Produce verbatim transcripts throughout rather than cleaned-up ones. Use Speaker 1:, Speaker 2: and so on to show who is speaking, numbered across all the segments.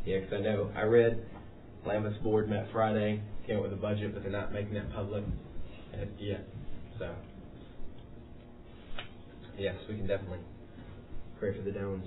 Speaker 1: Yeah, because I know I read Lambeth's board met Friday, came up with a budget, but they're not making that public yet. So, yes, we can definitely pray for the Downs.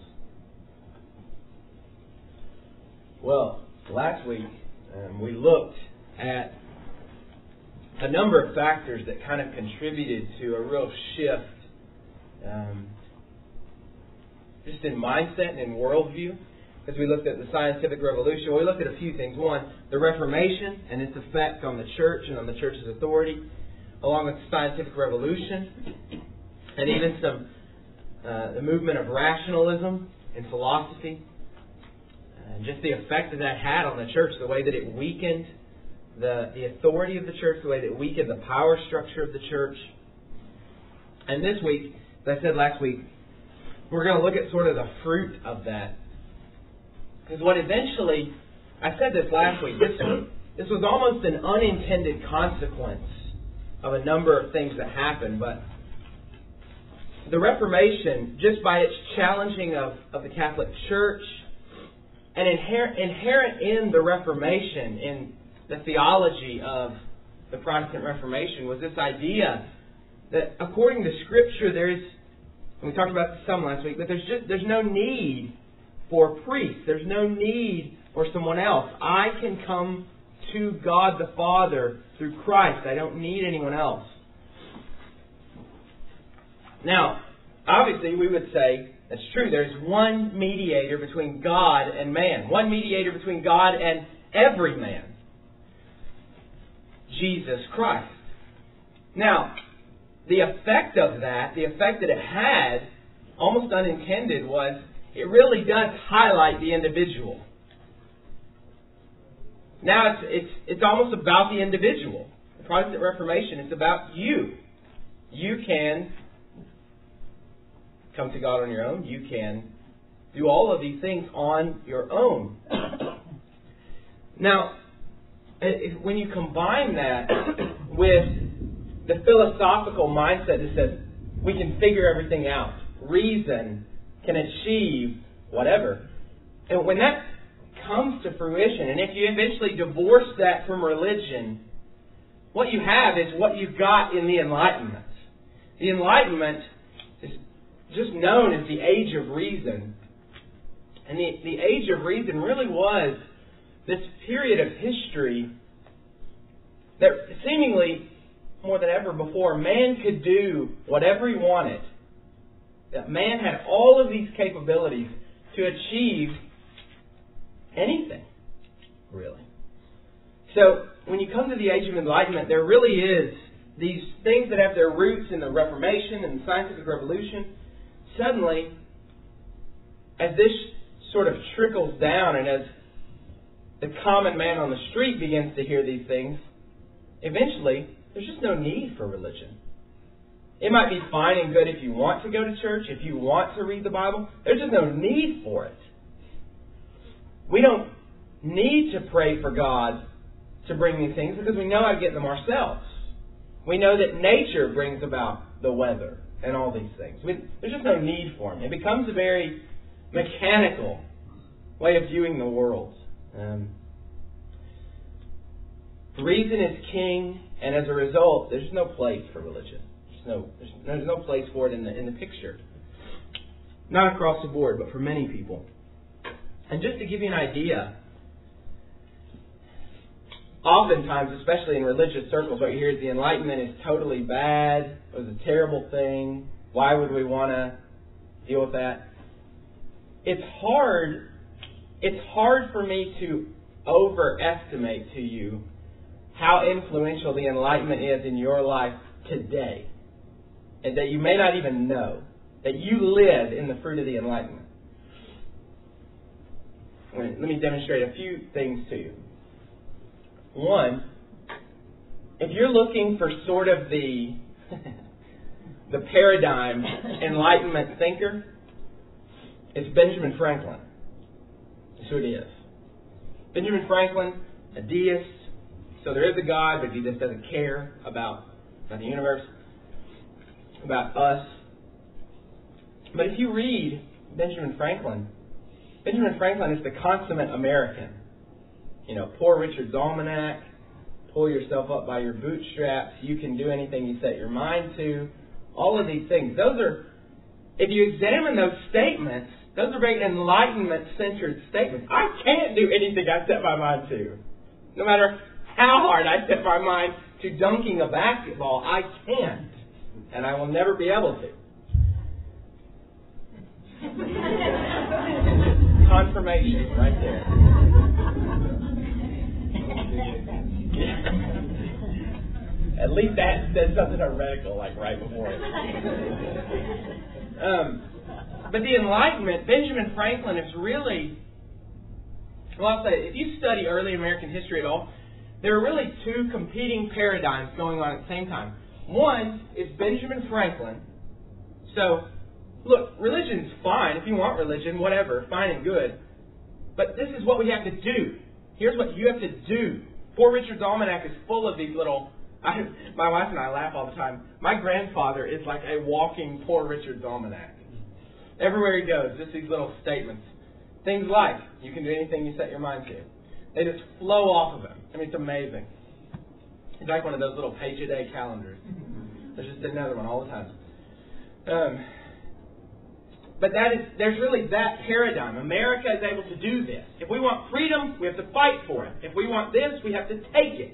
Speaker 1: Well, last week um, we looked at a number of factors that kind of contributed to a real shift um, just in mindset and in worldview. As we looked at the scientific revolution, we looked at a few things. One, the Reformation and its effect on the church and on the church's authority, along with the scientific revolution, and even some uh, the movement of rationalism and philosophy, and just the effect that that had on the church, the way that it weakened the, the authority of the church, the way that it weakened the power structure of the church. And this week, as I said last week, we're going to look at sort of the fruit of that. Because what eventually, I said this last week, this, this was almost an unintended consequence of a number of things that happened. But the Reformation, just by its challenging of, of the Catholic Church, and inherent, inherent in the Reformation, in the theology of the Protestant Reformation, was this idea that according to Scripture, there is, and we talked about this some last week, but there's just there's no need for a priest. There's no need for someone else. I can come to God the Father through Christ. I don't need anyone else. Now, obviously we would say, that's true, there's one mediator between God and man. One mediator between God and every man. Jesus Christ. Now, the effect of that, the effect that it had, almost unintended, was it really does highlight the individual. Now it's it's it's almost about the individual. The Protestant Reformation is about you. You can come to God on your own. You can do all of these things on your own. Now, if, when you combine that with the philosophical mindset that says we can figure everything out, reason can achieve whatever. And when that comes to fruition, and if you eventually divorce that from religion, what you have is what you got in the Enlightenment. The Enlightenment is just known as the Age of Reason. And the, the Age of Reason really was this period of history that seemingly, more than ever before, man could do whatever he wanted. That man had all of these capabilities to achieve anything, really. So, when you come to the Age of Enlightenment, there really is these things that have their roots in the Reformation and the scientific revolution. Suddenly, as this sort of trickles down and as the common man on the street begins to hear these things, eventually, there's just no need for religion. It might be fine and good if you want to go to church, if you want to read the Bible. There's just no need for it. We don't need to pray for God to bring these things because we know how to get them ourselves. We know that nature brings about the weather and all these things. We, there's just no need for them. It becomes a very mechanical way of viewing the world. Um, reason is king, and as a result, there's no place for religion. No, there's, there's no place for it in the in the picture. Not across the board, but for many people. And just to give you an idea, oftentimes, especially in religious circles, what you hear is the Enlightenment is totally bad. It was a terrible thing. Why would we want to deal with that? It's hard. It's hard for me to overestimate to you how influential the Enlightenment is in your life today. And that you may not even know that you live in the fruit of the Enlightenment. Let me demonstrate a few things to you. One, if you're looking for sort of the the paradigm Enlightenment thinker, it's Benjamin Franklin. That's who it is. Benjamin Franklin, a deist. So there is a God, but he just doesn't care about, about the universe, about us. But if you read Benjamin Franklin, Benjamin Franklin is the consummate American. You know, Poor Richard's Almanac, pull yourself up by your bootstraps, you can do anything you set your mind to, all of these things. Those are, if you examine those statements, those are very Enlightenment-centered statements. I can't do anything I set my mind to. No matter how hard I set my mind to dunking a basketball, I can't. And I will never be able to. Confirmation right there. At least that said something heretical, like right before it. Um, but the Enlightenment, Benjamin Franklin is really, well, I'll say, if you study early American history at all, there are really two competing paradigms going on at the same time. One is Benjamin Franklin. So, look, religion's fine. If you want religion, whatever, fine and good. But this is what we have to do. Here's what you have to do. Poor Richard's Almanac is full of these little... I, my wife and I laugh all the time. My grandfather is like a walking Poor Richard's Almanac. Everywhere he goes, just these little statements. Things like, you can do anything you set your mind to. They just flow off of him. I mean, it's amazing. It's like one of those little page-a-day calendars. There's just another one all the time. Um, but that is, there's really that paradigm. America is able to do this. If we want freedom, we have to fight for it. If we want this, we have to take it.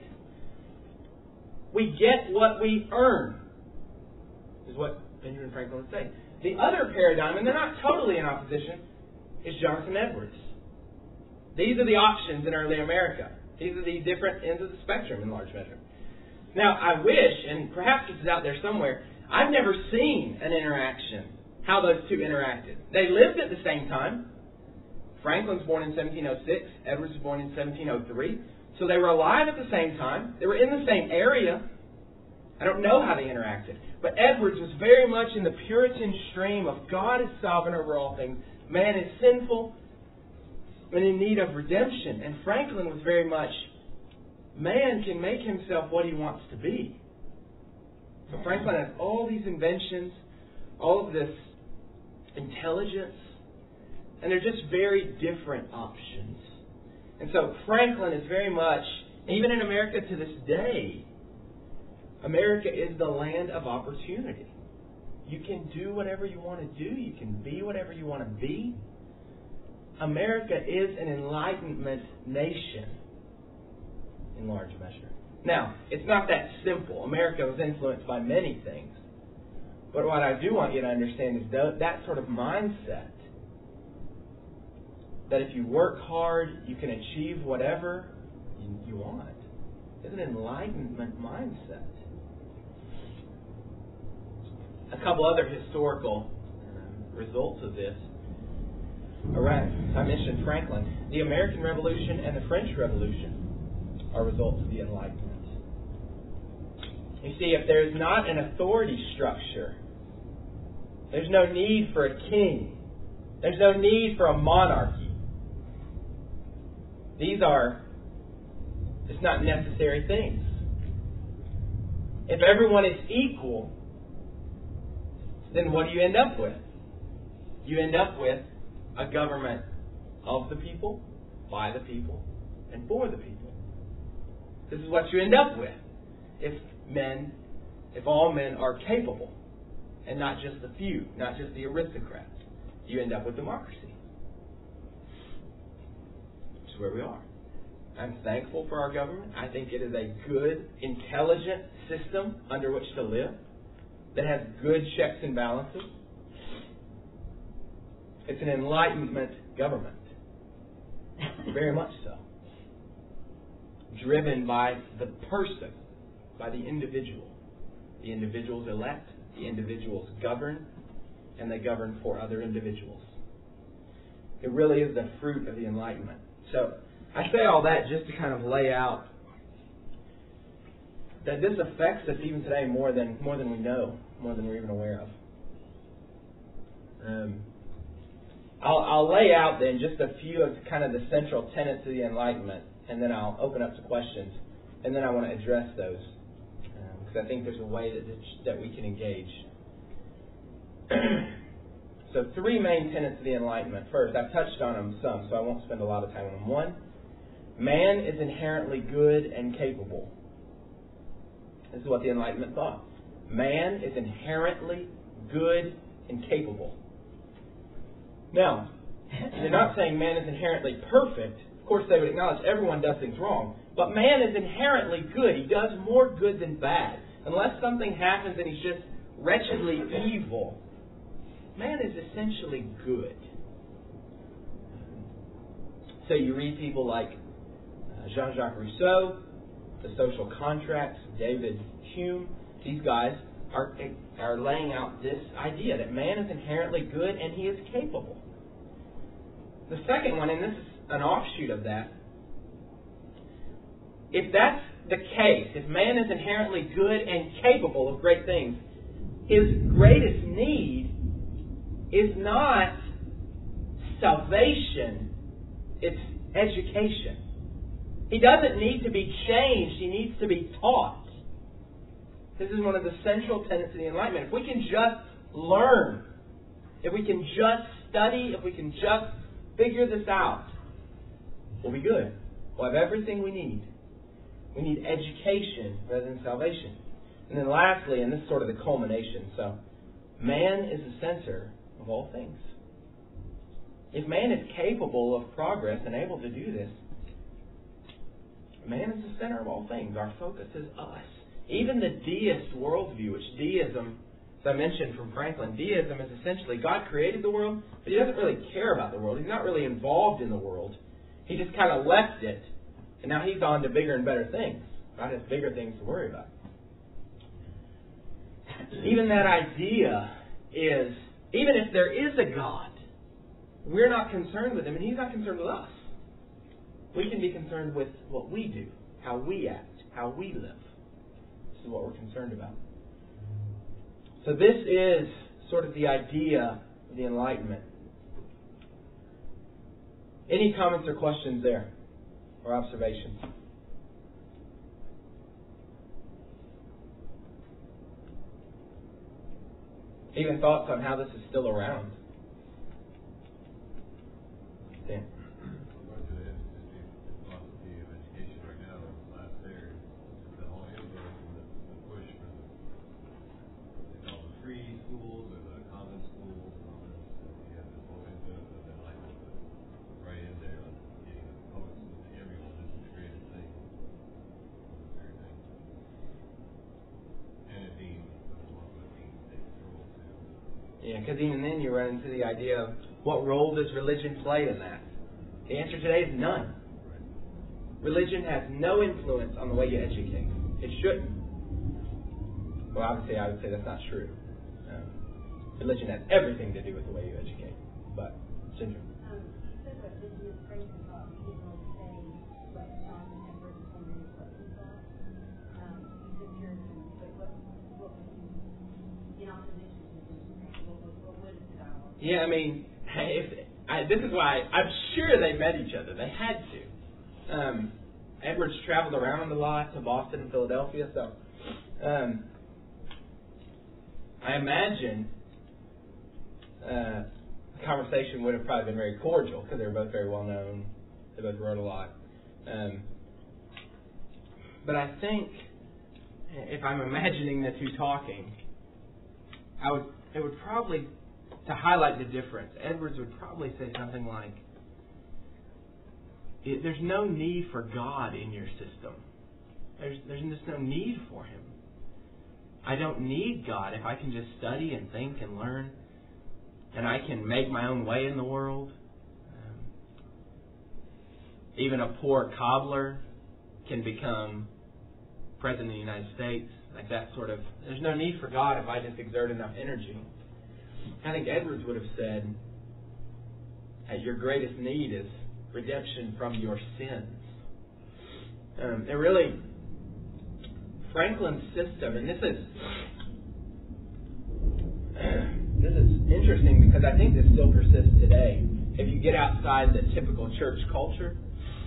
Speaker 1: We get what we earn, is what Benjamin Franklin would say. The other paradigm, and they're not totally in opposition, is Jonathan Edwards. These are the options in early America. These are the different ends of the spectrum in large measure. Now, I wish, and perhaps this is out there somewhere, I've never seen an interaction, how those two interacted. They lived at the same time. Franklin's born in seventeen oh six. Edwards was born in seventeen oh three. So they were alive at the same time. They were in the same area. I don't know how they interacted. But Edwards was very much in the Puritan stream of God is sovereign over all things. Man is sinful and in need of redemption. And Franklin was very much, man can make himself what he wants to be. So Franklin has all these inventions, all of this intelligence, and they're just very different options. And so Franklin is very much, even in America to this day, America is the land of opportunity. You can do whatever you want to do. You can be whatever you want to be. America is an Enlightenment nation in large measure. Now, it's not that simple. America was influenced by many things. But what I do want you to understand is that sort of mindset, that if you work hard, you can achieve whatever you, you want. It's an Enlightenment mindset. A couple other historical uh, results of this. All right, I mentioned Franklin. The American Revolution and the French Revolution are results of the Enlightenment. You see, if there's not an authority structure, there's no need for a king. There's no need for a monarchy. These are just not necessary things. If everyone is equal, then what do you end up with? You end up with a government of the people, by the people, and for the people. This is what you end up with if men, if all men are capable, and not just the few, not just the aristocrats. You end up with democracy. Which is where we are. I'm thankful for our government. I think it is a good, intelligent system under which to live that has good checks and balances. It's an Enlightenment government. Very much so. Driven by the person, by the individual. The individuals elect, the individuals govern, and they govern for other individuals. It really is the fruit of the Enlightenment. So, I say all that just to kind of lay out that this affects us even today more than more than we know, more than we're even aware of. Um, I'll, I'll lay out then just a few of kind of the central tenets of the Enlightenment, and then I'll open up to questions, and then I want to address those because um, I think there's a way that that we can engage. So three main tenets of the Enlightenment. First, I've touched on them some, so I won't spend a lot of time on them. One, man is inherently good and capable. This is what the Enlightenment thought. Man is inherently good and capable. Now, they're not saying man is inherently perfect. Of course, they would acknowledge everyone does things wrong. But man is inherently good. He does more good than bad. Unless something happens and he's just wretchedly evil, man is essentially good. So you read people like uh, Jean-Jacques Rousseau, The Social Contract, David Hume. These guys are, are laying out this idea that man is inherently good and he is capable. The second one, and this is an offshoot of that, if that's the case, if man is inherently good and capable of great things, his greatest need is not salvation, it's education. He doesn't need to be changed, he needs to be taught. This is one of the central tenets of the Enlightenment. If we can just learn, if we can just study, if we can just figure this out, we'll be good. We'll have everything we need. We need education rather than salvation. And then lastly, and this is sort of the culmination, so man is the center of all things. If man is capable of progress and able to do this, man is the center of all things. Our focus is us. Even the deist worldview, which deism, as I mentioned from Franklin, deism is essentially God created the world, but He doesn't really care about the world. He's not really involved in the world. He just kind of left it, and now He's on to bigger and better things. God has bigger things to worry about. Even that idea is, even if there is a God, we're not concerned with Him, and He's not concerned with us. We can be concerned with what we do, how we act, how we live. This is what we're concerned about. So this is sort of the idea of the Enlightenment. Any comments or questions there? Or observations? Even thoughts on how this is still around? Dan? Yeah, because even then you run into the idea of what role does religion play in that? The answer today is none. Religion has no influence on the way you educate. It shouldn't. Well, obviously I would say that's not true. Um, religion has everything to do with the way you educate. But, Ginger.
Speaker 2: Um, you said that religion is crazy talk. You didn't really say what John Edwards wondered what he thought. Um, you said Puritan, but what, what would you, in opposition to
Speaker 1: Yeah, I mean, if, I, this is why I'm sure they met each other. They had to. Um, Edwards traveled around a lot to Boston and Philadelphia, so um, I imagine uh, the conversation would have probably been very cordial because they were both very well known. They both wrote a lot. Um, but I think if I'm imagining the two talking, I would it would probably, to highlight the difference, Edwards would probably say something like, there's no need for God in your system. There's, there's just no need for Him. I don't need God if I can just study and think and learn, and I can make my own way in the world. Um, even a poor cobbler can become President of the United States. Like that sort of, there's no need for God if I just exert enough energy. I think Edwards would have said, hey, your greatest need is redemption from your sins. Um, and really, Franklin's system, and this is this is interesting because I think this still persists today. If you get outside the typical church culture,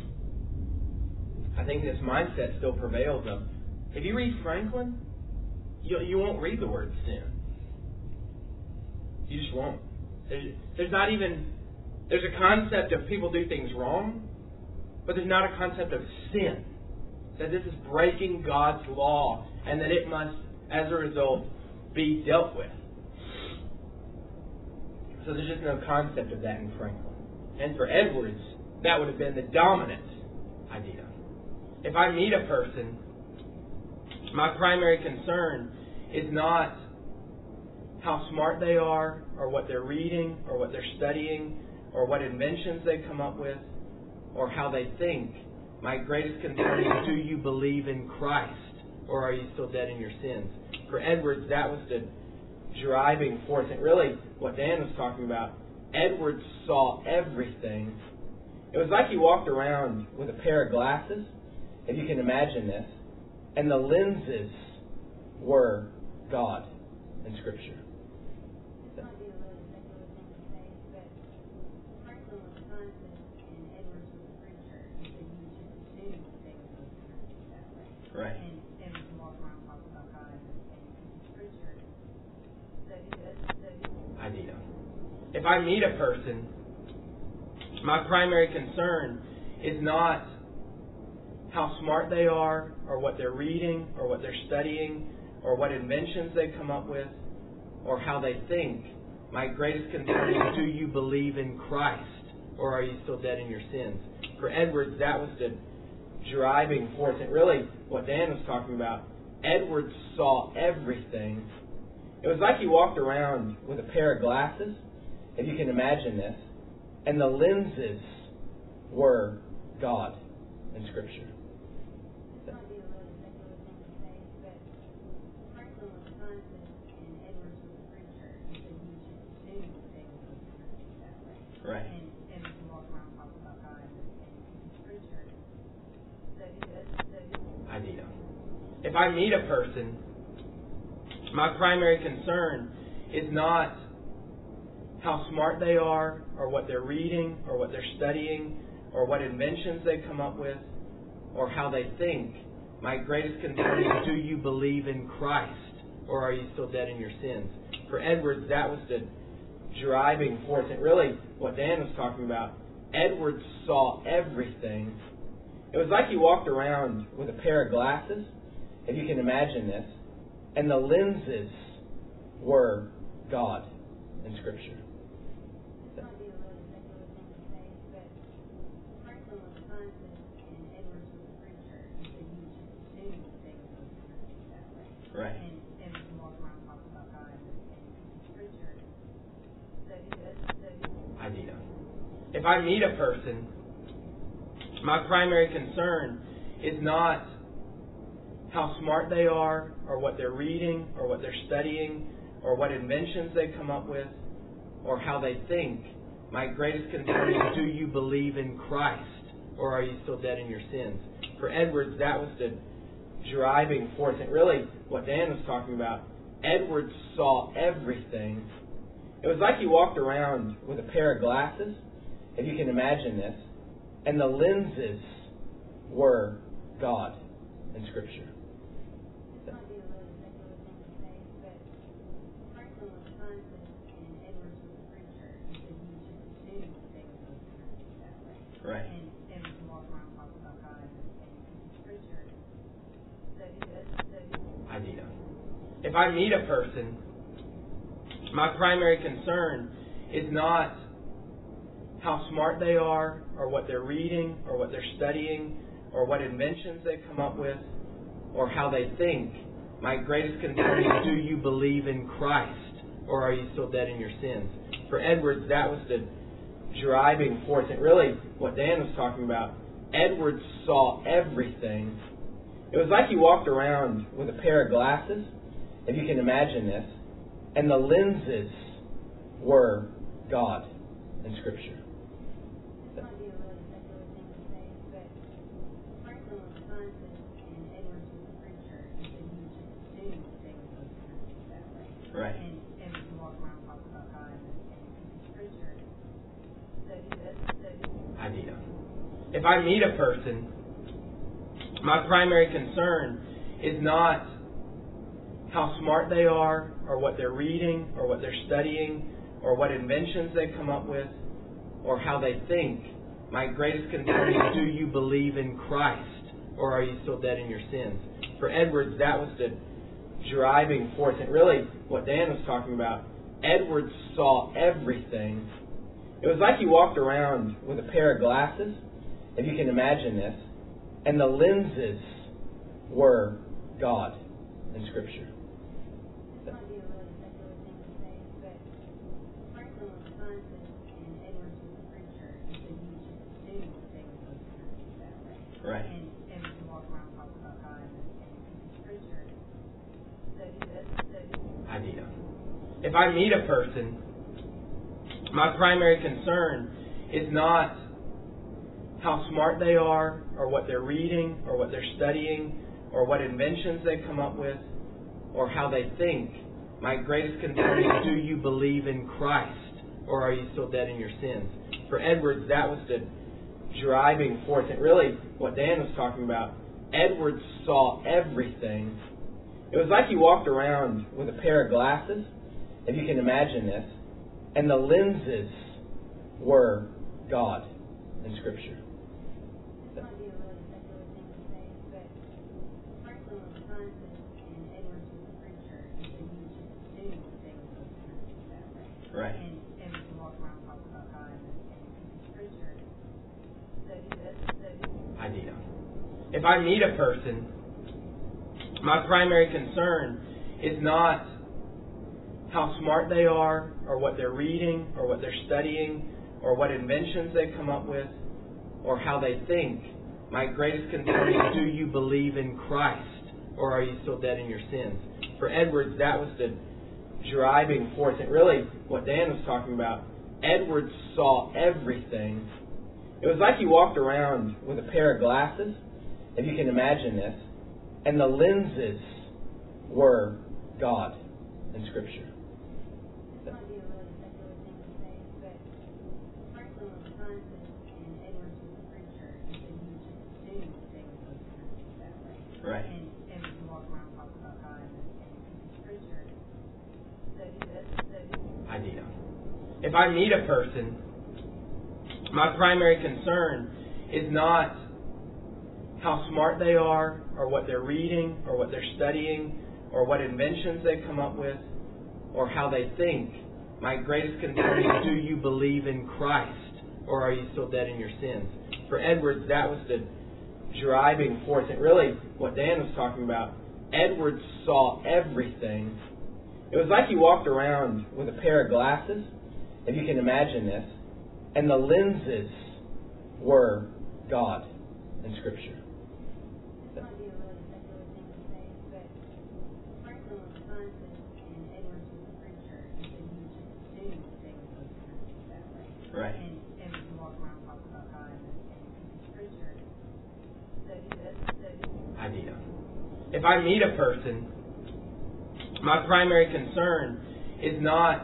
Speaker 1: I think this mindset still prevails of, if you read Franklin, you, you won't read the word sin. You just won't. There's, there's not even, there's a concept of people do things wrong, but there's not a concept of sin. That this is breaking God's law and that it must, as a result, be dealt with. So there's just no concept of that in Franklin. And for Edwards, that would have been the dominant idea. If I meet a person, my primary concern is not how smart they are, or what they're reading, or what they're studying, or what inventions they come up with, or how they think. My greatest concern is, do you believe in Christ, or are you still dead in your sins? For Edwards, that was the driving force. And really, what Dan was talking about, Edwards saw everything. It was like he walked around with a pair of glasses, if you can imagine this, and the lenses were God in Scripture.
Speaker 2: It might be a really secular thing to say, but Franklin was conscious and Edwards was a preacher, and so you would just assume that they would both kind of think that way.
Speaker 1: Right.
Speaker 2: And Edwards would walk around talking about God and, and he's a preacher. So he does, so he,
Speaker 1: Idea. If I meet a person, my primary concern is not how smart they are, or what they're reading, or what they're studying, or what inventions they come up with, or how they think. My greatest concern is, do you believe in Christ, or are you still dead in your sins? For Edwards, that was the driving force. And really, what Dan was talking about, Edwards saw everything. It was like he walked around with a pair of glasses, if you can imagine this, and the lenses were God in Scripture.
Speaker 2: it might be a really secular thing to say, but Franklin was conscious and Edwards was a preacher, and so you would just assume that they would both kind of think that way.
Speaker 1: Right.
Speaker 2: And Edwards would walk around talking about God and, and he's a preacher. So he does, so he,
Speaker 1: Idea. If I meet a person, my primary concern is not how smart they are, or what they're reading, or what they're studying, or what inventions they come up with, or how they think. My greatest concern is, do you believe in Christ, or are you still dead in your sins? For Edwards, that was the driving force. And really, what Dan was talking about, Edwards saw everything. It was like he walked around with a pair of glasses, if you can imagine this, and the lenses were God in Scripture.
Speaker 2: it might be a really secular thing to say, but Franklin was conscious and Edwards was a preacher, and so you would just assume that they would both kind of think that way.
Speaker 1: Right.
Speaker 2: And Edwards would walk around talking about God and, and he's a preacher. So he does, so he,
Speaker 1: Idea. If I meet a person, my primary concern is not how smart they are, or what they're reading, or what they're studying, or what inventions they come up with, or how they think. My greatest concern is, do you believe in Christ, or are you still dead in your sins? For Edwards, that was the driving force. And really, what Dan was talking about, Edwards saw everything. It was like he walked around with a pair of glasses, if you can imagine this, and the lenses were God in Scripture.
Speaker 2: it might be a really secular thing to say, but Franklin was conscious and Edwards was a preacher, and so you would just assume that they would both kind of think that way.
Speaker 1: Right.
Speaker 2: And Edwards would walk around talking about God and, and he's a preacher. So he does, so he,
Speaker 1: Idea. If I meet a person, my primary concern is not how smart they are, or what they're reading, or what they're studying, or what inventions they come up with, or how they think. My greatest concern is, do you believe in Christ, or are you still dead in your sins? For Edwards, that was the driving force. And really, what Dan was talking about, Edwards saw everything. It was like he walked around with a pair of glasses, if you can imagine this, and the lenses were God in Scripture.
Speaker 2: it might be a really secular thing to say, but Franklin was conscious and Edwards was a preacher, and so you would just assume that they would both kind of think that way.
Speaker 1: Right.
Speaker 2: And Edwards would walk around talking about God and, and he's a preacher. So he does, so he,
Speaker 1: Idea. If I meet a person, my primary concern is not how smart they are, or what they're reading, or what they're studying, or what inventions they come up with, or how they think. My greatest concern is, do you believe in Christ, or are you still dead in your sins? For Edwards, that was the driving force. And really, what Dan was talking about, Edwards saw everything. It was like he walked around with a pair of glasses, if you can imagine this, and the lenses were God in Scripture.
Speaker 2: It might be a really secular thing to say, but Franklin was a scientist and Edwards was a preacher, and so you just assume that they were both kind of think that way.
Speaker 1: Right.
Speaker 2: And Edwards would walk around talking about God, and, and he's a preacher. So he does, so he,
Speaker 1: Idea. If I meet a person, my primary concern is not how smart they are, or what they're reading, or what they're studying, or what inventions they come up with, or how they think. My greatest concern is, do you believe in Christ, or are you still dead in your sins? For Edwards, that was the driving force. And really, what Dan was talking about, Edwards saw everything. It was like he walked around with a pair of glasses, if you can imagine this, and the lenses were God in Scripture.
Speaker 2: it might be a really secular thing to say, but Franklin was a scientist and Edwards was a preacher, and so you just assume that they were both kind of think that way.
Speaker 1: Right.
Speaker 2: And Edwards would walk around talking about God, and, and he's a preacher. So he does, so he,
Speaker 1: Idea. If I meet a person, my primary concern is not how smart they are, or what they're reading, or what they're studying, or what inventions they come up with, or how they think. My greatest concern is, do you believe in Christ, or are you still dead in your sins? For Edwards, that was the driving force. And really, what Dan was talking about, Edwards saw everything. It was like he walked around with a pair of glasses, if you can imagine this, and the lenses were God in Scripture.
Speaker 2: it might be a really secular thing to say, but Franklin was a scientist and Edwards was a preacher, and so you just assume that they were both kind of think that way.
Speaker 1: Right.
Speaker 2: And Edwards would walk around talking about God, and, and he's a preacher. So he does, so he,
Speaker 1: Idea. If I meet a person, my primary concern is not how smart they are, or what they're reading, or what they're studying, or what inventions they come up with, or how they think. My greatest concern is, do you believe in Christ, or are you still dead in your sins? For Edwards, that was the driving force. And really, what Dan was talking about, Edwards saw everything. It was like he walked around with a pair of glasses, if you can imagine this, and the lenses were God in Scripture.
Speaker 2: it might be a really secular thing to say, but Franklin was a scientist and Edwards was a preacher, and so you just assume that they were both kind of think that way.
Speaker 1: Right.
Speaker 2: And Edwards would walk around talking about God, and, and he's a preacher. So he does, so he,
Speaker 1: Idea. If I meet a person, my primary concern is not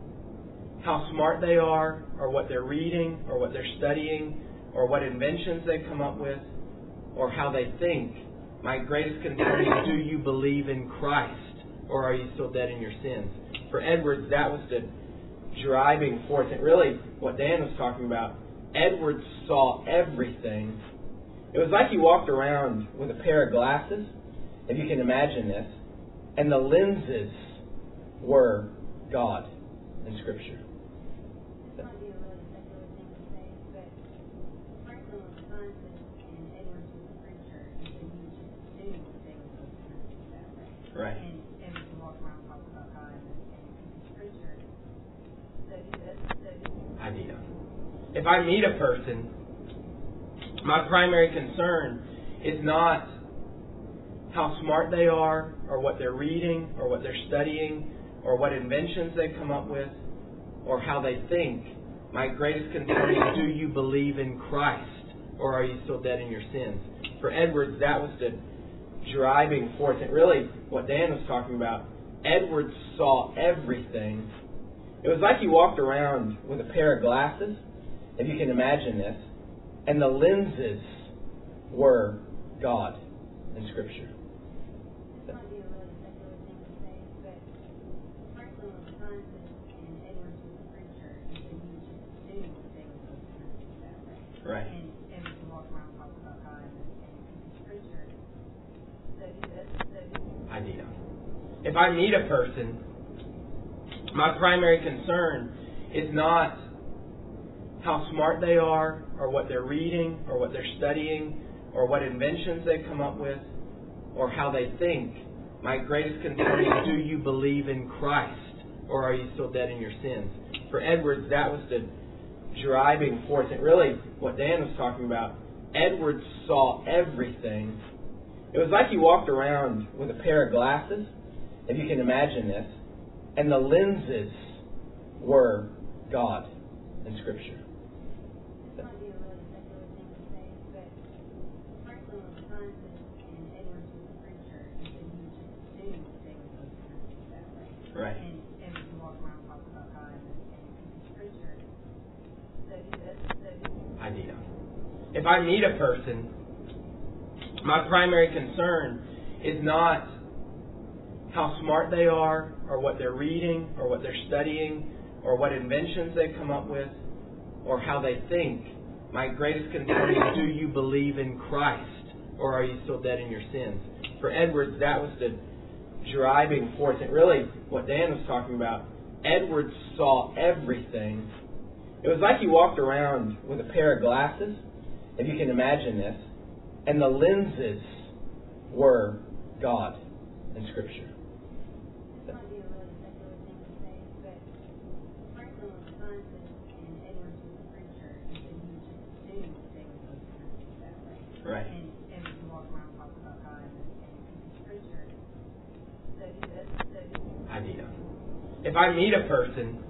Speaker 1: how smart they are, or what they're reading, or what they're studying, or what inventions they come up with, or how they think. My greatest concern is, do you believe in Christ, or are you still dead in your sins? For Edwards, that was the driving force. And really, what Dan was talking about, Edwards saw everything. It was like he walked around with a pair of glasses, if you can imagine this, and the lenses were God in Scripture.
Speaker 2: it might be a really secular thing to say, but Franklin was a scientist and Edwards was a preacher, and so you just assume that they were both kind of think that way.
Speaker 1: Right.
Speaker 2: And Edwards would walk around talking about God, and, and he's a preacher. So he does, so he,
Speaker 1: Idea. If I meet a person, my primary concern is not how smart they are, or what they're reading, or what they're studying, or what inventions they come up with, or how they think. My greatest concern is, do you believe in Christ, or are you still dead in your sins? For Edwards, that was the driving force. And really, what Dan was talking about, Edwards saw everything. It was like he walked around with a pair of glasses, if you can imagine this, and the lenses were God in Scripture.
Speaker 2: it might be a really secular thing to say, but Franklin was a scientist and Edwards was a
Speaker 1: Right.
Speaker 2: And, and we can walk around and talk about God and, and Scripture. So do this. So do
Speaker 1: Idea. If I meet a person, my primary concern is not how smart they are, or what they're reading, or what they're studying, or what inventions they've come up with, or how they think. My greatest concern is, do you believe in Christ, or are you still dead in your sins? For Edwards, that was the driving force. And really, what Dan was talking about, Edwards saw everything. It was like he walked around with a pair of glasses, if you can imagine this, and the lenses were God in Scripture.
Speaker 2: It might be a really secular thing to say, but Franklin was scientist and Edwards was a preacher, and so you just assume that they would both kind of think that way.
Speaker 1: Right.
Speaker 2: And, and we can walk around and talk about God and, and Scripture. So do this. So do
Speaker 1: Idea. If I meet a person, my primary concern is not how smart they are, or what they're reading, or what they're studying, or what inventions they've come up with, or how they think. My greatest concern is, do you believe in Christ, or are you still dead in your sins? For Edwards, that was the driving force. And really, what Dan was talking about, Edwards saw everything. It was like he walked around with a pair of glasses, if you can imagine this, and the lenses were God in Scripture.
Speaker 2: It might be a really secular thing to say, but Franklin was scientist and Edwards was a preacher, and so you just assume that they would both kind of think that way.
Speaker 1: Right.
Speaker 2: And, and we can walk around and talk about God and, and Scripture. So do this. So do
Speaker 1: Idea. If I meet a person,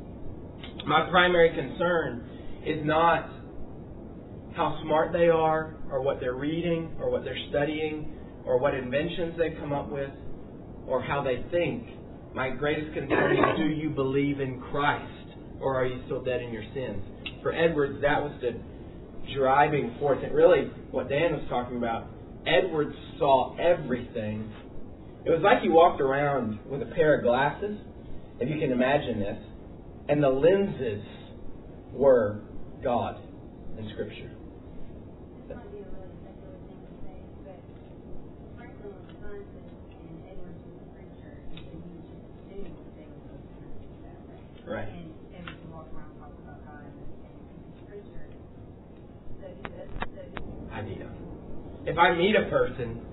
Speaker 1: my primary concern is not how smart they are, or what they're reading, or what they're studying, or what inventions they've come up with, or how they think. My greatest concern is, do you believe in Christ, or are you still dead in your sins? For Edwards, that was the driving force. And really, what Dan was talking about, Edwards saw everything. It was like he walked around with a pair of glasses, if you can imagine this, and the lenses were God in Scripture.
Speaker 2: It might be a really secular thing to say, but Franklin was scientist and Edwards was a preacher, and so you just assume that they would both kind of think that way.
Speaker 1: Right.
Speaker 2: And, and we can walk around and talk about God and, and Scripture. So do this. So do
Speaker 1: Idea. If I meet a person,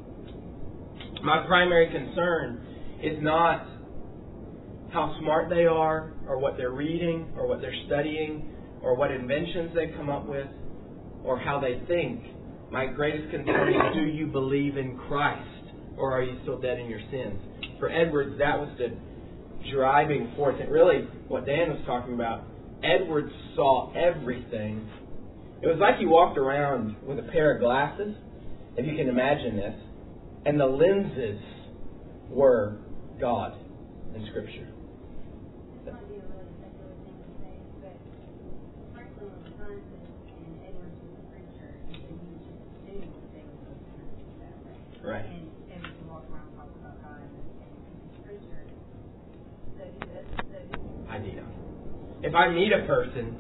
Speaker 1: my primary concern is not how smart they are, or what they're reading, or what they're studying, or what inventions they've come up with, or how they think. My greatest concern is, do you believe in Christ, or are you still dead in your sins? For Edwards, that was the driving force. And really, what Dan was talking about, Edwards saw everything. It was like he walked around with a pair of glasses, if you can imagine this, and the lenses were God in Scripture.
Speaker 2: It might be a really secular thing to say, but Franklin was scientist and Edwards was a preacher, and so you just assume that they would both kind of think that way.
Speaker 1: Right.
Speaker 2: And, and we can walk around and talk about God and, and Scripture. So do this. So do
Speaker 1: Idea. If I meet a person,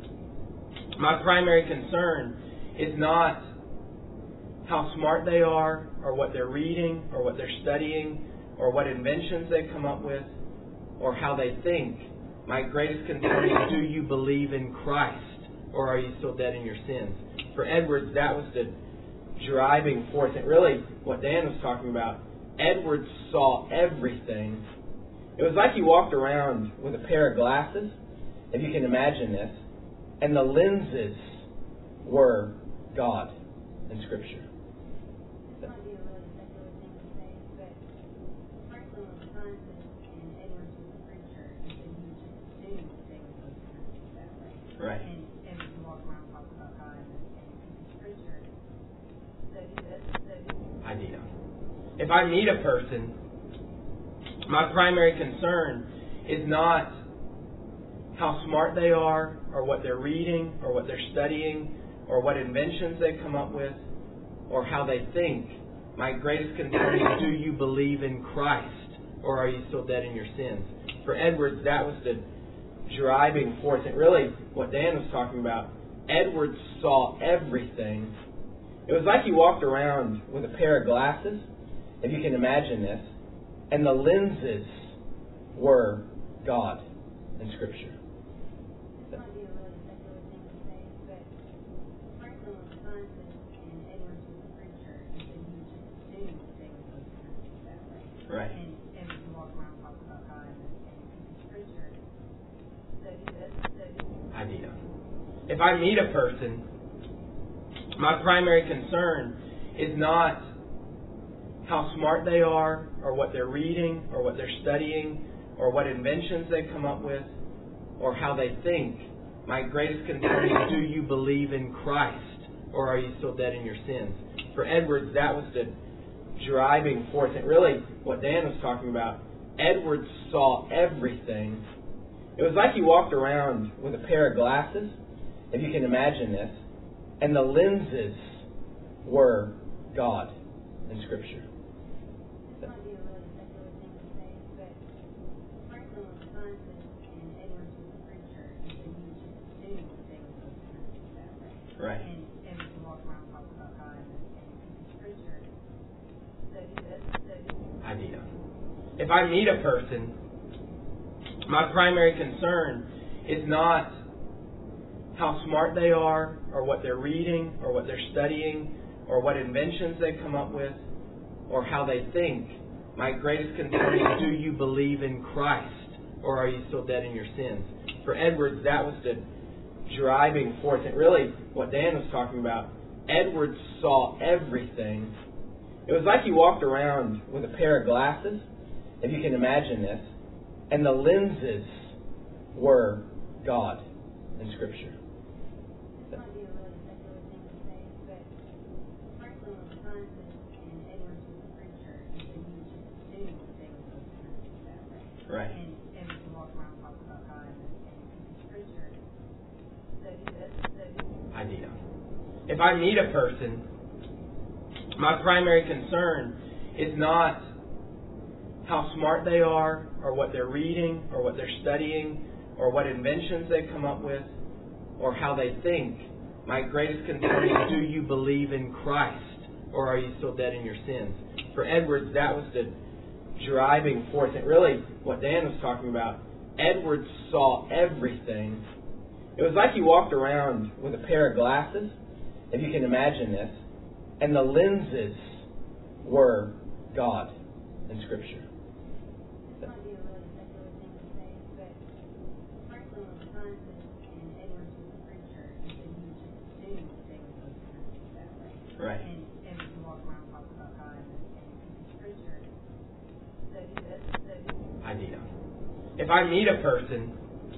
Speaker 1: my primary concern is not how smart they are, or what they're reading, or what they're studying, or what inventions they've come up with, or how they think. My greatest concern is, do you believe in Christ, or are you still dead in your sins? For Edwards, that was the driving force. And really, what Dan was talking about, Edwards saw everything. It was like he walked around with a pair of glasses, if you can imagine this, and the lenses were God in Scripture.
Speaker 2: It might be a really secular thing to say, but Franklin was scientist and Edwards was a preacher, and so you just assume that they would both kind of think that way.
Speaker 1: Right.
Speaker 2: And, and we can walk around and talk about God and, and Scripture. So do this. So do
Speaker 1: Idea. If I meet a person, my primary concern is not how smart they are, or what they're reading, or what they're studying, or what inventions they've come up with, or how they think. My greatest concern is, do you believe in Christ, or are you still dead in your sins? For Edwards, that was the driving force. And really, what Dan was talking about, Edwards saw everything. It was like he walked around with a pair of glasses, if you can imagine this, and the lenses were God in Scripture.
Speaker 2: It might be a really secular thing to say, but Franklin was a scientist and Edwards was a preacher, and so you would just assume that they were both scientists that way.
Speaker 1: Right.
Speaker 2: And Edwards would walk around talking about God and, and he's a preacher. So he does, so he,
Speaker 1: Idea. If I meet a person, my primary concern is not how smart they are, or what they're reading, or what they're studying, or what inventions they've come up with, or how they think. My greatest concern is, do you believe in Christ, or are you still dead in your sins? For Edwards, that was the driving force. And really, what Dan was talking about, Edwards saw everything. It was like he walked around with a pair of glasses, if you can imagine this, and the lenses were God in Scripture.
Speaker 2: it might be a really secular thing to say, but Franklin was a scientist and Edwards was a preacher, and so you would just assume that they were both scientists that way.
Speaker 1: Right.
Speaker 2: And Edwards would walk around talking about God and, and he's a preacher. So he does, so he,
Speaker 1: Idea. If I meet a person, my primary concern is not how smart they are, or what they're reading, or what they're studying, or what inventions they've come up with, or how they think. My greatest concern is, do you believe in Christ, or are you still dead in your sins? For Edwards, that was the driving force. And really, what Dan was talking about, Edwards saw everything. It was like he walked around with a pair of glasses, if you can imagine this, and the lenses were God in Scripture.
Speaker 2: it might be a really secular thing to say, but Franklin was a scientist and Edwards was a preacher, and so you would just assume that they were both scientists that way.
Speaker 1: Right.
Speaker 2: And Edwards would walk around talking about God and, and he's a preacher. So he does, so he,
Speaker 1: Idea. If I meet a person, my primary concern is not how smart they are, or what they're reading, or what they're studying, or what inventions they've come up with, or how they think. My greatest concern is, do you believe in Christ, or are you still dead in your sins? For Edwards, that was the driving force. And really, what Dan was talking about, Edwards saw everything. It was like he walked around with a pair of glasses, if you can imagine this, and the lenses were God in Scripture.
Speaker 2: it might be a really secular thing to say, but Franklin was a scientist and Edwards was a preacher, and so you would just assume that they were both scientists that way.
Speaker 1: Right.
Speaker 2: And Edwards would walk around talking about God and, and he's a preacher. So he does, so he,
Speaker 1: Idea. If I meet a person,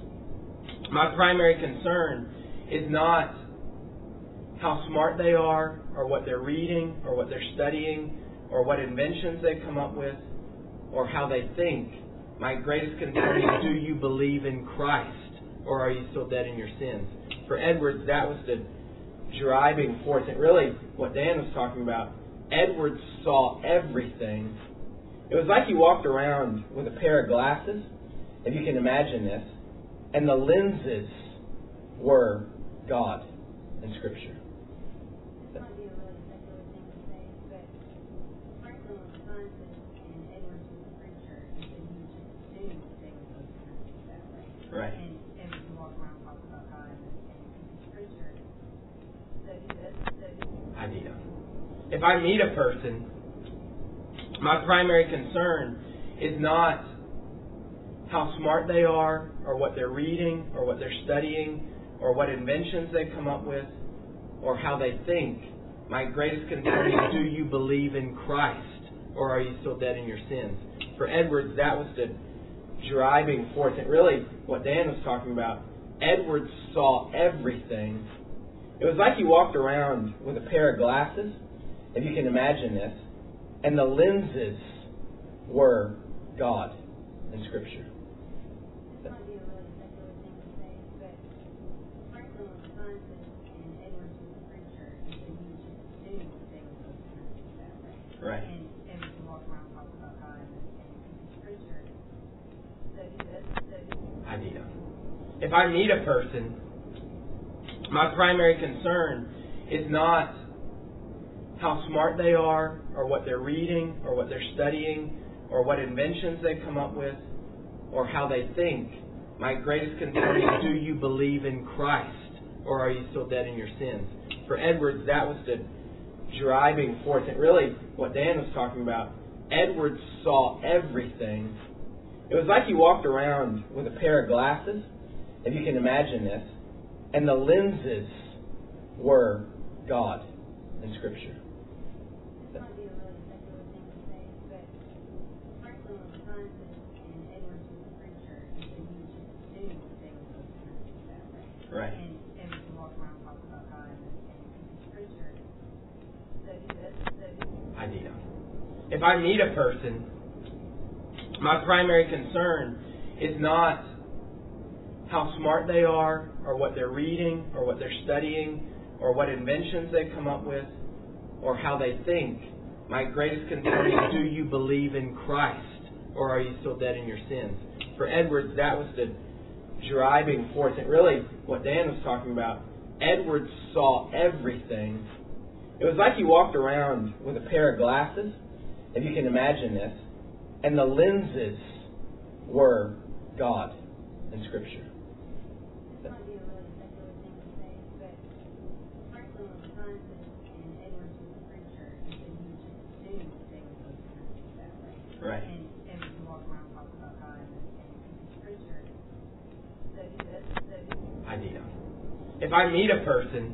Speaker 1: my primary concern is not how smart they are, or what they're reading, or what they're studying, or what inventions they've come up with, or how they think. My greatest concern is, do you believe in Christ, or are you still dead in your sins? For Edwards, that was the driving force. And really, what Dan was talking about, Edwards saw everything. It was like he walked around with a pair of glasses, if you can imagine this, and the lenses were God in Scripture.
Speaker 2: it might be a really secular thing to say, but Franklin was a scientist and Edwards was a preacher, and so you would just assume that they were both scientists that way.
Speaker 1: Right.
Speaker 2: And Edwards would walk around talking about God and, and he's a preacher. So he does, so he,
Speaker 1: Idea. If I meet a person, my primary concern is not how smart they are, or what they're reading, or what they're studying, or what inventions they've come up with, or how they think. My greatest concern is, do you believe in Christ, or are you still dead in your sins? For Edwards, that was the driving force. And really, what Dan was talking about, Edwards saw everything. It was like he walked around with a pair of glasses, if you can imagine this, and the lenses were God in Scripture.
Speaker 2: it might be a really secular thing to say, but Franklin was a scientist and Edwards was a preacher, and so you would just assume that they were both scientists that way.
Speaker 1: Right.
Speaker 2: And Edwards would walk around talking about God and, and he's a preacher. So he does, so he,
Speaker 1: Idea. If I meet a person, My primary concern is not how smart they are, or what they're reading, or what they're studying, or what inventions they come up with, or how they think. My greatest concern is, do you believe in Christ, or are you still dead in your sins? For Edwards, that was the driving force. And really, what Dan was talking about, Edwards saw everything. It was like he walked around with a pair of glasses, if you can imagine this, and the lenses were God in Scripture.
Speaker 2: It might be a really secular thing to say, but Franklin was a scientist and Edwards was a preacher, and so you would just assume that they were both kind of think that way.
Speaker 1: Right.
Speaker 2: And Edwards would walk around talking about God, and, and he's a preacher. So he does, so he,
Speaker 1: Idea. If I meet a person, my primary concern is not how smart they are, or what they're reading, or what they're studying, or what inventions they come up with, or how they think. My greatest concern is, do you believe in Christ, or are you still dead in your sins? For Edwards, that was the driving force. And really, what Dan was talking about, Edwards saw everything. It was like he walked around with a pair of glasses, if you can imagine this, and the lenses were God in Scripture.
Speaker 2: it might be a really secular thing to say, but Franklin was a scientist and Edwards was a preacher, and so you would just assume that they were both kind of think that way.
Speaker 1: Right.
Speaker 2: And Edwards would walk around talking about God, and, and he's a preacher. So he does, so he,
Speaker 1: Idea. If I meet a person,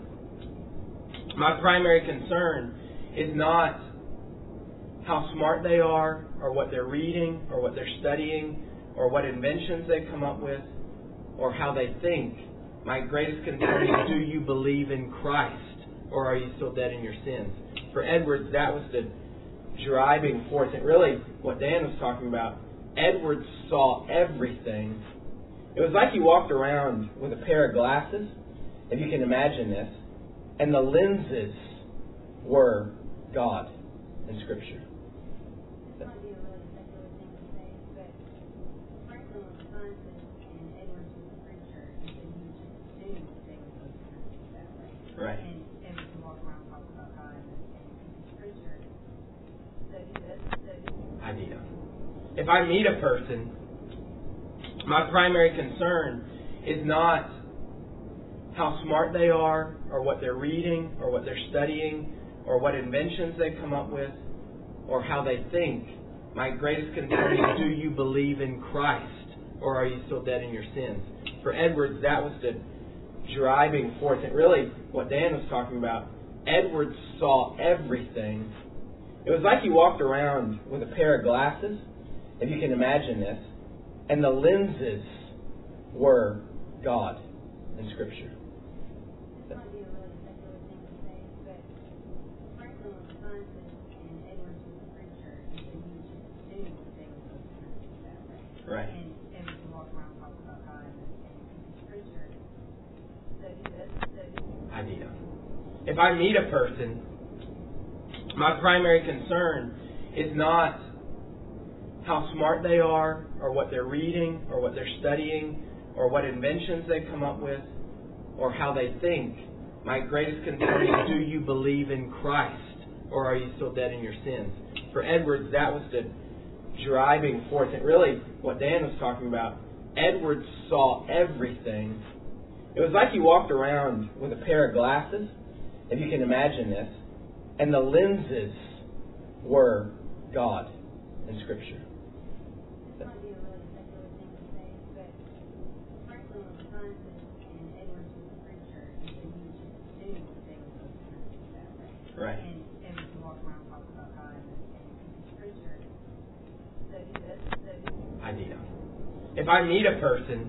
Speaker 1: my primary concern is not how smart they are, or what they're reading, or what they're studying, or what inventions they come up with, or how they think. My greatest concern is, do you believe in Christ, or are you still dead in your sins? For Edwards, that was the driving force. And really, what Dan was talking about, Edwards saw everything. It was like he walked around with a pair of glasses, if you can imagine this, and the lenses were God in Scripture.
Speaker 2: it might be a really secular thing to say, but Franklin was a scientist and Edwards was a preacher, and so you would just assume that they were both kind of think that way.
Speaker 1: Right.
Speaker 2: And Edwards would walk around talking about God, and, and he's a preacher. So he does, so he,
Speaker 1: Idea. If I meet a person, my primary concern is not how smart they are, or what they're reading, or what they're studying, or what inventions they come up with, or how they think. My greatest concern is, do you believe in Christ, or are you still dead in your sins? For Edwards, that was the driving force. And really, what Dan was talking about, Edwards saw everything. It was like he walked around with a pair of glasses, if you can imagine this, and the lenses were God in Scripture.
Speaker 2: it might be a really secular thing to say, but Franklin was a scientist and Edwards was a preacher, and so you would just assume that they were both kind of think that way.
Speaker 1: Right.
Speaker 2: And Edwards would walk around talking about God, and, and he's a preacher. So he does, so he,
Speaker 1: Idea. If I meet a person, my primary concern is not how smart they are, or what they're reading, or what they're studying, or what inventions they come up with, or how they think. My greatest concern is, do you believe in Christ, or are you still dead in your sins? For Edwards, that was the driving force. And really, what Dan was talking about, Edwards saw everything. It was like he walked around with a pair of glasses, if you can imagine this, and the lenses were God in Scripture.
Speaker 2: it might be a really secular thing to say, but Franklin was a scientist and Edwards was a preacher, and so you would just assume that they were both kind of think that way.
Speaker 1: Right.
Speaker 2: And Edwards would walk around talking about God, and, and he's a preacher. So he does, so he,
Speaker 1: Idea. If I meet a person,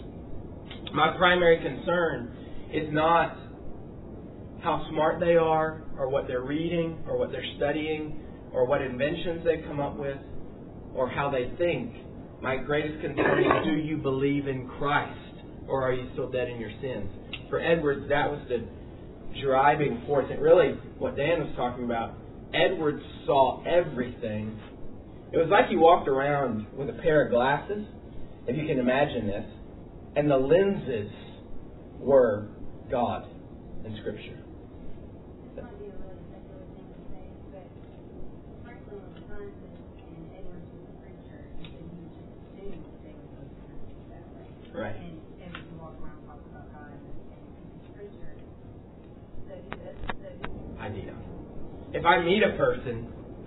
Speaker 1: my primary concern is not how smart they are, or what they're reading, or what they're studying, or what inventions they come up with, or how they think. My greatest concern is, do you believe in Christ, or are you still dead in your sins? For Edwards, that was the driving force. And really, what Dan was talking about, Edwards saw everything. It was like he walked around with a pair of glasses, if you can imagine this, and the lenses were God in Scripture.
Speaker 2: It might be a really secular thing to say, but Franklin was a scientist and Edwards was a preacher, and so you would just assume that they were both kind of think that way.
Speaker 1: Right.
Speaker 2: And Edwards would walk around talking about God and, and he's a preacher. So he does, so he,
Speaker 1: Idea. If I meet a person,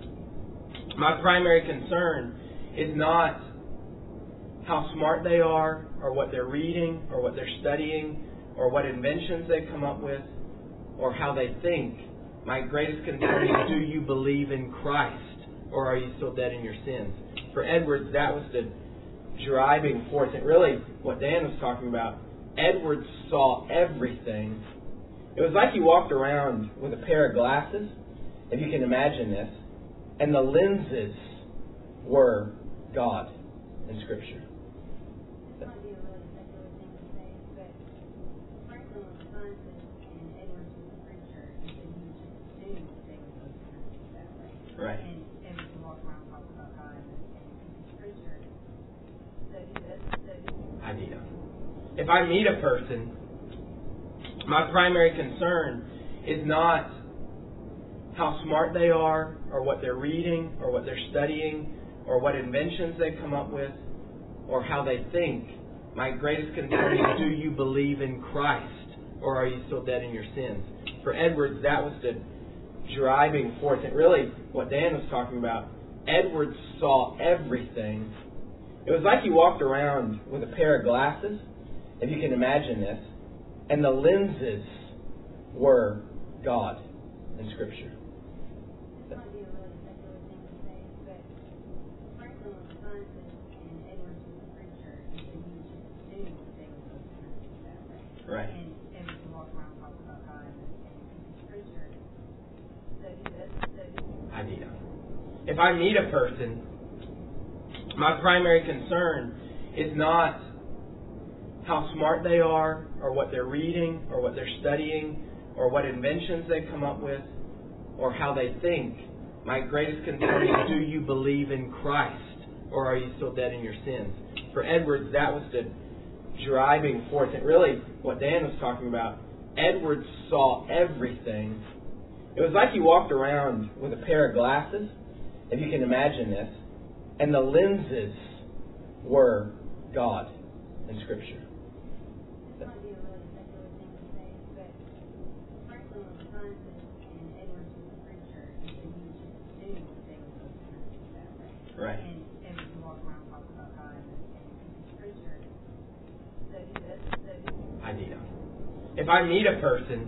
Speaker 1: my primary concern is not how smart they are, or what they're reading, or what they're studying, or what inventions they've come up with, or how they think. My greatest concern is, do you believe in Christ, or are you still dead in your sins? For Edwards, that was the driving force. And really, what Dan was talking about, Edwards saw everything. It was like he walked around with a pair of glasses, if you can imagine this, and the lenses were God in Scripture.
Speaker 2: it might be a really secular thing to say, but Franklin was a scientist and Edwards was a preacher, and so you would just assume that they were both kind of think that way.
Speaker 1: Right.
Speaker 2: And Edwards would walk around talking about God and, and he's a preacher. So he does, so he,
Speaker 1: Idea. If I meet a person, my primary concern is not how smart they are, or what they're reading, or what they're studying, or what inventions they've come up with, or how they think. My greatest concern is, do you believe in Christ, or are you still dead in your sins? For Edwards, that was the driving force. And really, what Dan was talking about, Edwards saw everything. It was like he walked around with a pair of glasses, if you can imagine this, and the lenses were God in Scripture.
Speaker 2: it might be a really secular thing to say, but Franklin was a scientist and Edwards was a preacher, and so you would just assume that they were both kind of think that way.
Speaker 1: Right.
Speaker 2: And Edwards would walk around talking about God and, and he's a preacher. So he does, so he,
Speaker 1: Idea. If I meet a person, my primary concern is not how smart they are, or what they're reading, or what they're studying, or what inventions they've come up with, or how they think. My greatest concern is, do you believe in Christ, or are you still dead in your sins? For Edwards, that was the driving force. And really, what Dan was talking about, Edwards saw everything. It was like he walked around with a pair of glasses, if you can imagine this, and the lenses were God in Scripture.
Speaker 2: it might be a really secular thing to say, but Franklin was a scientist and Edwards was a preacher, and so you would just assume that they were both kind of think that way.
Speaker 1: Right.
Speaker 2: And Edwards would walk around talking about God and, and he's a preacher. So he does, so he,
Speaker 1: Idea. If I meet a person,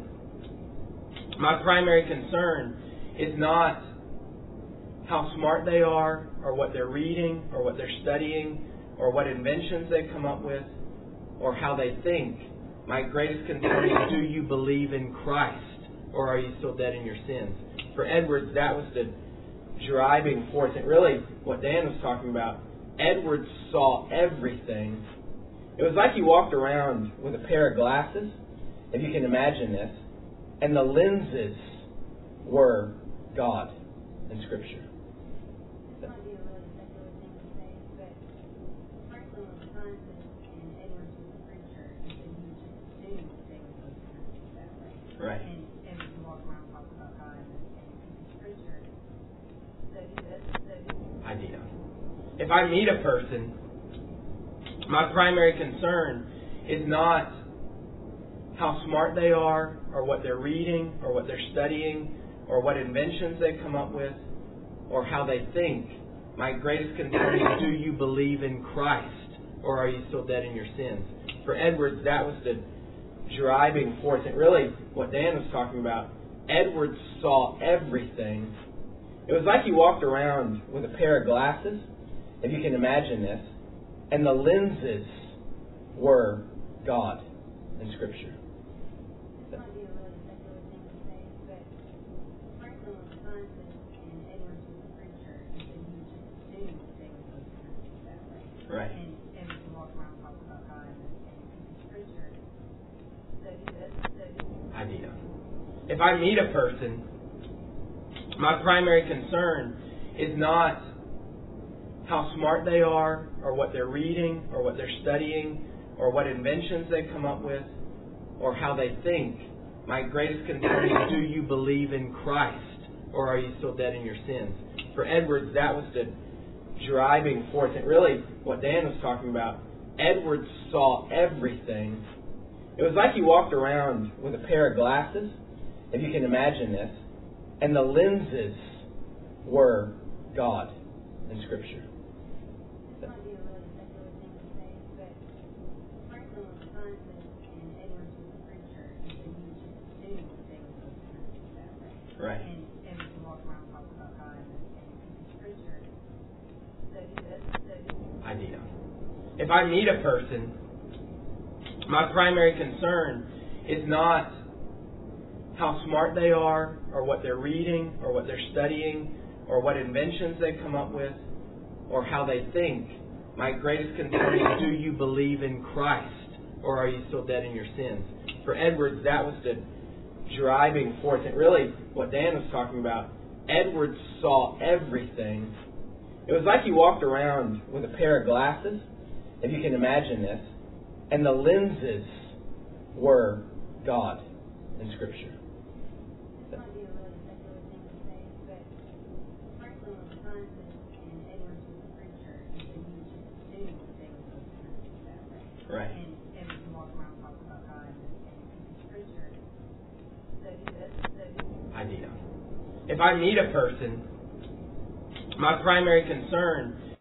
Speaker 1: my primary concern is not how smart they are, or what they're reading, or what they're studying, or what inventions they've come up with, or how they think. My greatest concern is, do you believe in Christ, or are you still dead in your sins? For Edwards, that was the driving force. And really, what Dan was talking about, Edwards saw everything. It was like he walked around with a pair of glasses, if you can imagine this, and the lenses were God in Scripture.
Speaker 2: it might be a really secular thing to say, but Franklin was a scientist and Edwards was a preacher, and so you would just assume that they were both kind of think that way.
Speaker 1: Right.
Speaker 2: And Edwards would walk around talking about God and, and he's a preacher. So he does, so he,
Speaker 1: Idea. If I meet a person, my primary concern is not how smart they are, or what they're reading, or what they're studying, or what inventions they've come up with, or how they think. My greatest concern is, do you believe in Christ, or are you still dead in your sins? For Edwards, that was the driving force. And really, what Dan was talking about, Edwards saw everything. It was like he walked around with a pair of glasses, if you can imagine this, and the lenses were God in Scripture.
Speaker 2: it might be a really secular thing to say, but Franklin was a scientist and Edwards was a preacher, and so you would just assume that they were both kind of think that way.
Speaker 1: Right.
Speaker 2: And Edwards would walk around talking about God and, and he's a preacher. So he does, so he,
Speaker 1: Idea. If I meet a person, my primary concern is not how smart they are, or what they're reading, or what they're studying, or what inventions they've come up with, or how they think. My greatest concern is, do you believe in Christ, or are you still dead in your sins? For Edwards, that was the driving force. And really, what Dan was talking about, Edwards saw everything. It was like he walked around with a pair of glasses, if you can imagine this, and the lenses were God in Scripture.
Speaker 2: This might be a really secular thing to say, but Franklin was a scientist and Edwards was a preacher, and so you would just assume that they were both kind of think that way.
Speaker 1: Right.
Speaker 2: And Edwards would walk around talking about God and and he's a preacher. So he does, so he
Speaker 1: Idea. If I meet a person, my primary concern is not how smart they are, or what they're reading, or what they're studying, or what inventions they've come up with, or how they think. My greatest concern is, do you believe in Christ, or are you still dead in your sins? For Edwards, that was the driving force. And really, what Dan was talking about, Edwards saw everything. It was like he walked around with a pair of glasses, if you can imagine this, and the lenses were God in Scripture.
Speaker 2: This might be a really secular thing to say, but Franklin was a scientist and Edwards was a preacher, and so you would just assume that they were both kind of think that way.
Speaker 1: Right.
Speaker 2: And Edwards would walk around talking about God and and he's a preacher. So he does, so he
Speaker 1: Idea. If I meet a person, my primary concern